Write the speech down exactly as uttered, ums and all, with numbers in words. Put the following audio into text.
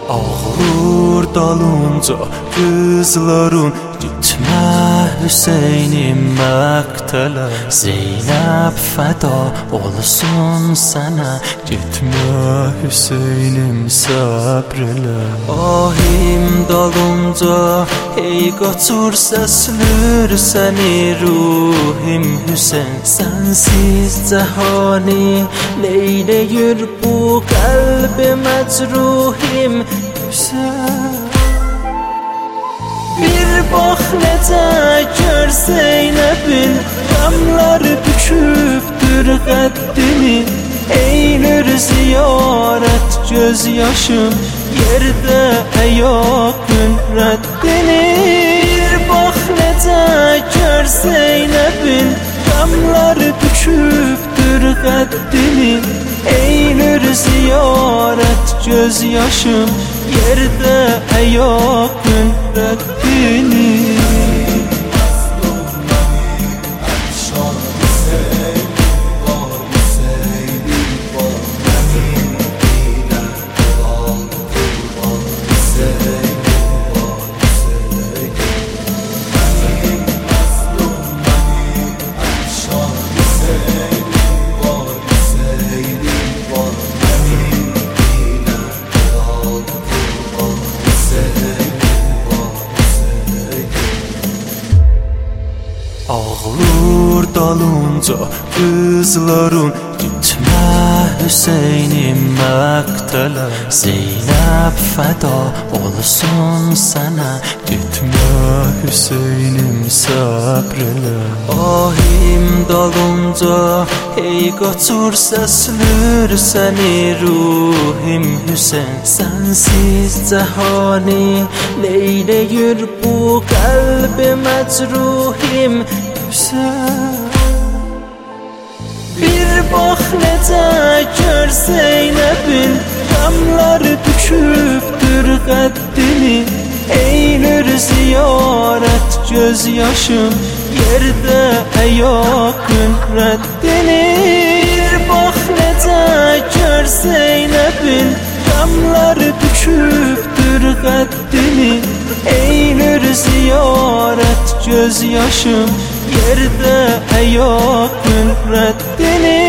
Ağır dalınca kızların gitme Hüseynim məktələ Zeynəb fəda olsun sənə Gitmə Hüseynim səbr elə Ahim dalınca hey qaçır səslür səni ruhim Hüseyn Sənsiz cəhani neyləyir bu qəlbi məcruhim Hüseyn Bir bax necə gör Zeynəbin Qamlar bükübdür qəddini Eynür ziyarət göz yaşım Yerdə əyaqın rəddini Bir bax necə gör Zeynəbin Qamlar bükübdür qəddini Eynür ziyarət göz yaşım Yerdə əyaqın rəddini Ağır dalınca kızların Gitmə Hüseynim məktələ Zeynəb fəda olsun sənə Gitmə Hüseynim səbr elə Ahim dalınca hey qaçır səslür səni ruhim Hüseyn Sənsiz cəhani neyləyir bu qəlbi məcruhim Hüseyn Bir bax necə gör Zeynəbin Qamlar bükübdür qəddini Eynür ziyarət göz yaşım Yerdə əyaqın rəddini Bir bax necə gör Zeynəbin Qamlar bükübdür qəddini Eynür ziyarət göz yaşım Yerdə əyaqın rəddini